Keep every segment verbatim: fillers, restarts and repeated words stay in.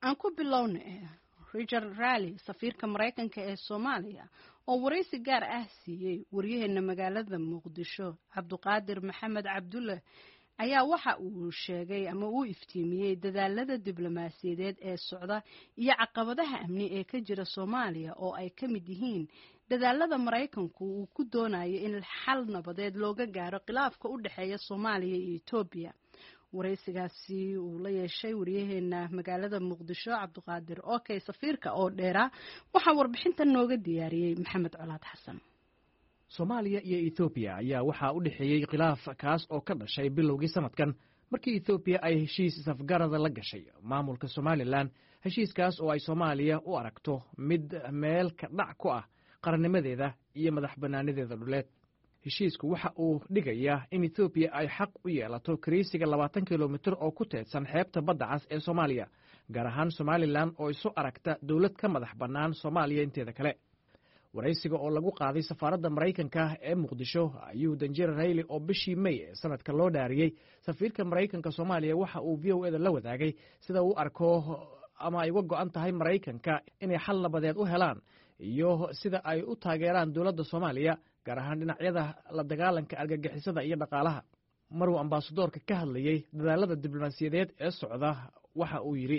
aan ku bilownay Richard Raleigh safiirka Mareykanka ee Soomaaliya oo wareysi gaar ah siiyay wariyaheena magaalada Muqdisho Cabduqaadir Maxamed Cabdulle ayaa waxa uu sheegay ama uu iftiimiyay dadaalada diblomaasiyadeed ee socda iyo caqabadaha amni ee ka jira Soomaaliya oo ay ka mid yihiin dadaalada Mareykanku uu ku doonayo in xal nabadeed looga gaaro khilaafka u dhaxeeya Soomaaliya iyo Itoobiya. wareysigaasi uu la yeeshay wariyaheena magaalada Muqdisho Cabduqaadir okay safiirka oo dheera waxa warbixinta nooga diyaariyay Maxamed Colaad Xasan. Soomaaliya iyo Itoobiya ayaa waxa u dhaxeeyay khilaaf kaas oo ka dhashay bilowgii sanadkan markii Itoobiya ay heshiis safgarad la gashay maamulka Somaliland heshiiskaas oo ay Soomaaliya u aragto mid meel ka dhac ku ah qarannimadeeda iyo madaxbannaanideeda dhuleed. heshiisku waxa uu dhigayaa in Itoobiya ay xaq u yeelato kariisiga labaatan kiiloomitir oo ku teedsan xeebta badda cas ee Soomaaliya gaar ahaan Somaliland oo isu aragta dawlad ka madax bannaan Soomaaliya inteeda kale. wareysiga oo lagu qaaday safaaradda Mareykanka ee Muqdisho ayuu Danjir Raleigh oo bishii May sanadka loo dhaariyay safiirka Mareykanka Soomaaliya waxa uu V O A la wadaagay sida uu arko ama ay uga go'an tahay Mareykanka inay xal nabadeed u helaan iyo sida ay u taageeraan dawladda Soomaaliya gaar ahaan dhinacyada la dagaalanka argagixisada iyo dhaqaalaha. maruu ambaasadoorka ka hadlayay dadaalada diblomaasiyadeed ee socda waxa uu yiri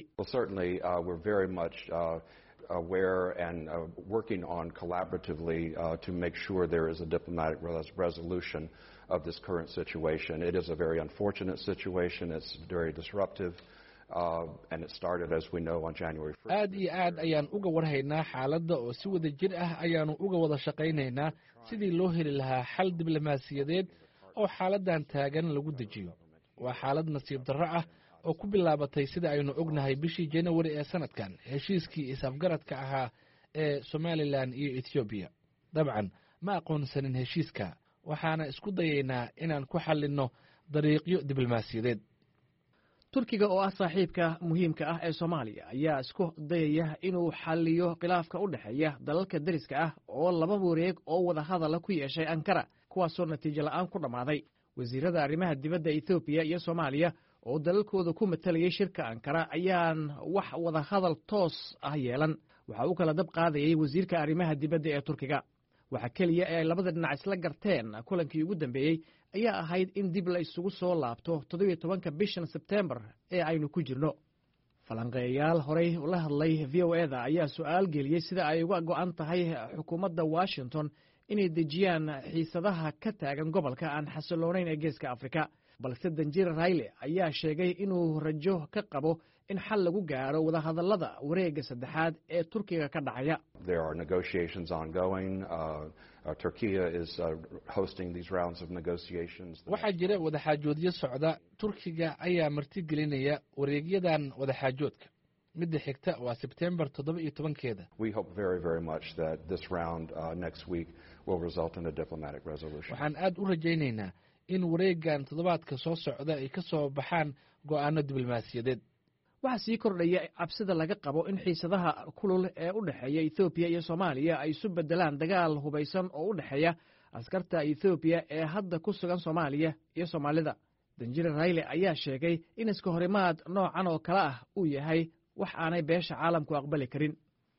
aware and uh, working on collaboratively uh, to make sure there is a diplomatic res resolution of this current situation. It is a very unfortunate situation. It's very disruptive. Uh, and it started, as we know, on January first. aad iyo aad ayaan uga warhaynaa xaaladda oo si wada jir ah ayaanu uga wada shaqaynaynaa sidii loo heli lahaa xal diblomaasiyadeed oo xaaladdan taagan lagu dejiyo. waa xaalad nasiib darro ah oo ku bilaabatay sida aynu ognahay bishii January ee sanadkan heshiiskii isafgaradka ahaa ee Somaliland iyo Ethiopia. dabcan ma aqoonsanin heshiiska waxaana isku dayaynaa inaan ku xallinno dariiqyo diblomaasiyadeed. Turkiga oo ah saaxiibka muhiimka ah ee Soomaaliya ayaa isku dayaya inuu xalliyo khilaafka u dhaxeeya dalalka dariska ah oo laba wareeg oo wada hadal ku yeeshay Ankara kuwaasoo natiijo la'aan ku dhamaaday. wasiirada arrimaha dibadda Ethiopia iyo Soomaaliya oo dalalkooda ku matalayay shirka Ankara ayaan wax wada hadal toos ah yeelan. waxa uu kala dab qaadayay wasiirka arrimaha dibadda ee Turkiga. waxa kaliya ee labada dhinac isla garteen kulankii ugu dambeeyay ayaa ahayd in dib la isugu soo laabto toddoba iyo tobanka bishan September ee aynu ku jirno. falanqeeyaal horey ula hadlay V O A da ayaa su'aal geliyay sida ay uga go'an tahay xukuumadda Washington inay dejiyaan xiisadaha ka taagan gobolka aan xasiloonayn ee Geeska Afrika. balse Danjir Raleigh ayaa sheegay inuu rajo ka qabo in xal lagu gaaro wada hadallada wareegga saddexaad ee Turkiga ka dhacaya. There are negotiations ongoing. Uh, uh, Turkey is uh, hosting these rounds of negotiations. waxaa jira wada xaajoodyo socda. Turkiga ayaa martigelinaya wareegyadan wada xaajoodka. midda xigta waa September toddoba iyo tobankeeda. We hope very very much that this round uh, next week will result in a diplomatic resolution. waxaan aad u rajaynaynaa in wareeggan toddobaadka soo socda ay ka soo baxaan go'aano diblomaasiyadeed. waxaa sii kordhaya cabsida laga qabo in xiisadaha kulul ee u dhaxeeya Ethiopia iyo Soomaaliya ay isu bedelaan dagaal hubaysan oo u dhaxeeya askarta Ethiopia ee hadda ku sugan Soomaaliya iyo Soomaalida. Danjir Raleigh ayaa sheegay in iska horimaad noocan oo kale ah uu yahay wax aanay beesha caalamku aqbali karin.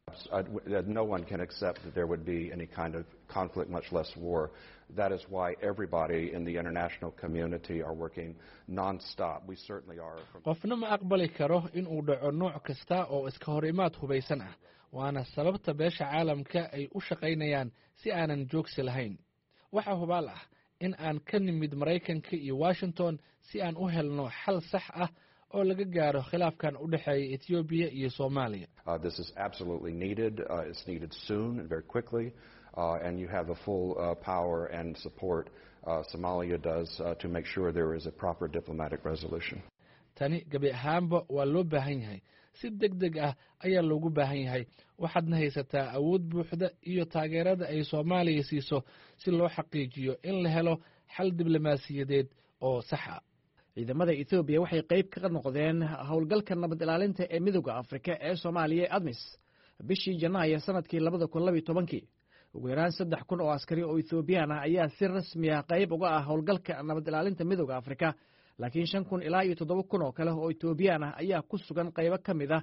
No one can accept that there would be any kind of conflict, much less war. That is why everybody in the international community are working non-stop. We certainly are. qofna ma aqbali karo in uu dhaco nooc kasta oo iska hor imaad hubaysan ah waana sababta beesha caalamka ay u shaqaynayaan si aanan joogsi lahayn. waxa hubaal ah in aan ka nimid Mareykanka iyo Washington si aan u helno xal sax ah oo laga gaaro khilaafkan u dhaxeeya Ethiopia iyo Soomaaliya. Uh, this is absolutely needed. Uh, it's needed soon and very quickly. Uh, and you have the full uh, power and support uh, Somalia does uh, to make sure there is a proper diplomatic resolution. tani gabi ahaanba waa loo baahan yahay. si degdeg ah ayaa loogu baahan yahay. waxaadna haysataa awood buuxda iyo taageerada ay Soomaaliya siiso si loo xaqiijiyo in la helo xal diblomaasiyadeed oo sax ah. ciidamada Ethiopia waxay qayb ka noqdeen howlgalka nabad ilaalinta ee Midowga Afrika ee Soomaaliya ee ADMIS bishii Janaayo sanadkii laba kun iyo laba iyo toban. ugu yaraan saddex kun oo askari oo Ethiopian ah ayaa si rasmi ah qayb uga ah howlgalka nabad ilaalinta Midowga Afrika laakiin shan kun ilaa iyo toddoba kun oo kale oo Ethiopian ah ayaa ku sugan qaybo ka mid ah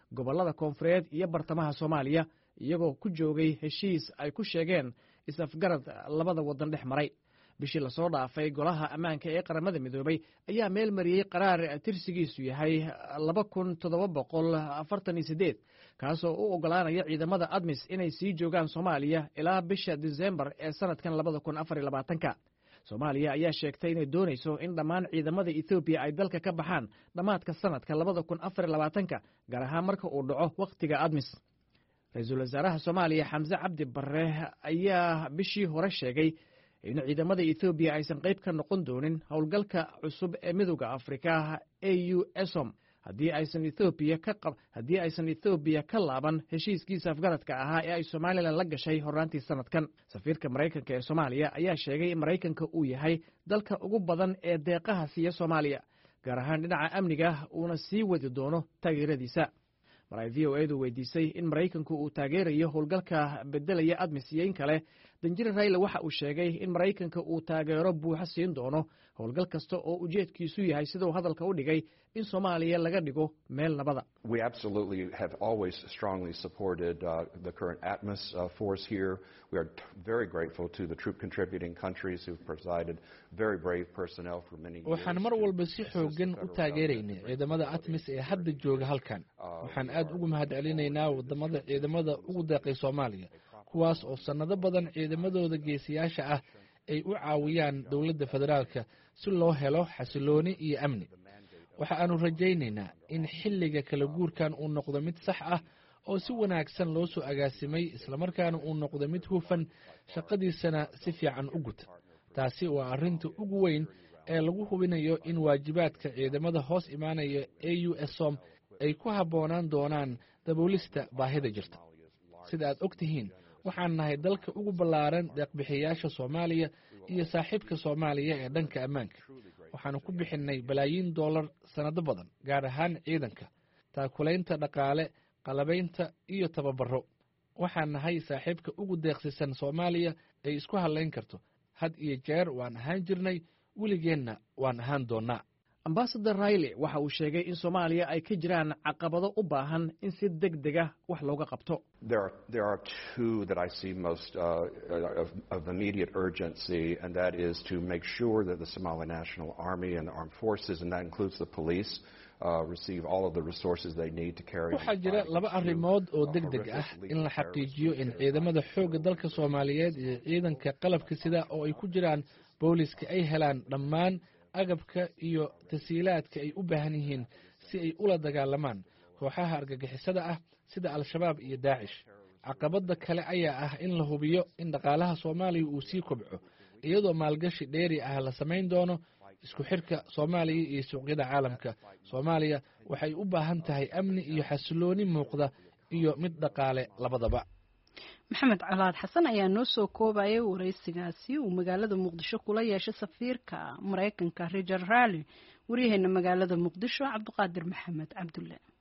gobollada koonfureed iyo bartamaha soomaaliya iyagoo ku joogay heshiis ay ku sheegeen is-afgarad labada waddan dhex maray bishii lasoo dhaafay golaha ammaanka ee qaramada midoobay ayaa meel mariyey qaraar tirsigiisu yahay laba kun toddoba boqol afartan iyo siddeed kaasoo u oggolaanaya ciidamada admis inay sii joogaan soomaaliya ilaa bisha disembar ee sanadkan labada kun afar iyo labaatanka soomaaliya ayaa sheegtay inay doonayso in dhammaan ciidamada ethoobiya ay dalka ka baxaan dhammaadka sanadka labada kun afar iyo labaatanka gaar ahaan marka uu dhaco wakhtiga admis ra-iisul wasaaraha soomaaliya xamse cabdi barre ayaa bishii hore sheegay in ciidamada ethoobiya aysan qayb ka noqon doonin howlgalka cusub ee midowda afrika a u esom haddii aysan ethoobiya ka qab haddii aysan ethoobiya ka laaban heshiiskiisa afgaradka ahaa ee ay somalilan la gashay horraantii sanadkan safiirka maraykanka ee soomaaliya ayaa sheegay in maraykanka uu yahay dalka ugu badan ee deeqaha siiya soomaaliya gaar ahaan dhinaca amniga uuna sii wadi doono taageeradiisa mar ay v o edu weydiisay in maraykanku uu taageerayo howlgalka beddelaya admis iyo in kale danjire rayle waxa uu sheegay in maraykanka uu taageero buuxa siin doono howlgal kasta oo ujeedkiisu yahay siduu hadalka u dhigay in soomaaliya laga dhigo meel nabada We absolutely have always strongly supported uh, the current ATMOS uh, force here. We are t- very grateful to the troop contributing countries who've provided very brave personnel for many years. waxaan mar walba si xoogan u taageeraynay ciidamada atmis ee hadda jooga halkan waxaan aad ugu mahadcelinaynaa wadamada ciidamada ugu deeqay soomaaliya kuwaas oo sannado badan ciidamadooda geesiyaasha ah ay u caawiyaan dowladda federaalka si loo helo xasilooni iyo amni waxa aanu rajaynaynaa in xilliga kala guurkan uu noqdo mid sax ah oo si wanaagsan loo soo agaasimay islamarkaana uu noqdo mid hufan shaqadiisana si fiican u guta taasi waa arrinta ugu weyn ee lagu hubinayo in waajibaadka ciidamada hoos imaanaya a u esom ay ku habboonaan doonaan daboolista baahida jirta sida aad og tihiin waxaan nahay dalka ugu ballaaran deeqbixiyayaasha soomaaliya iyo saaxiibka soomaaliya ee dhanka ammaanka waxaanu ku bixinnay balaayiin dollar sannado badan gaar ahaan ciidanka taakulaynta dhaqaale qalabaynta iyo tababaro waxaan nahay saaxiibka ugu deeqsisan soomaaliya ay isku hadlayn karto had iyo jeer waan ahaan jirnay weligeenna waan ahaan doonnaa ambasador rayle waxa uu sheegay in soomaaliya ay ka jiraan caqabado u baahan in si deg dega wax looga qabto There are, there are two that I see most uh, of, of immediate urgency, and that is to make sure that the Somali National Army and the armed forces, and that includes the police, uh, receive all of the resources they need to carry on. waxaa jira laba arrimood oo deg deg ah in la xaqiijiyo in ciidamada xoogga dalka soomaaliyeed iyo ciidanka qalabka sida oo ay ku jiraan booliska ay helaan dhammaan agabka iyo tasiilaadka ay u baahan yihiin si ay ula dagaalamaan kooxaha argagixisada ah sida al-shabaab iyo daacish caqabadda kale ayaa ah in la hubiyo in dhaqaalaha soomaaliya uu sii kobco iyadoo maalgashi dheeri ah la samayn doono isku xirka soomaaliya iyo suuqyada caalamka soomaaliya waxay u baahan tahay amni iyo xasilooni muuqda iyo mid dhaqaale labadaba maxamed calaad xasan ayaa noo soo koobayay waraysigaasi uu magaalada muqdisho kula yeeshay safiirka maraykanka richard rally waryaheena magaalada muqdisho cabdiqaadir maxamed cabdulle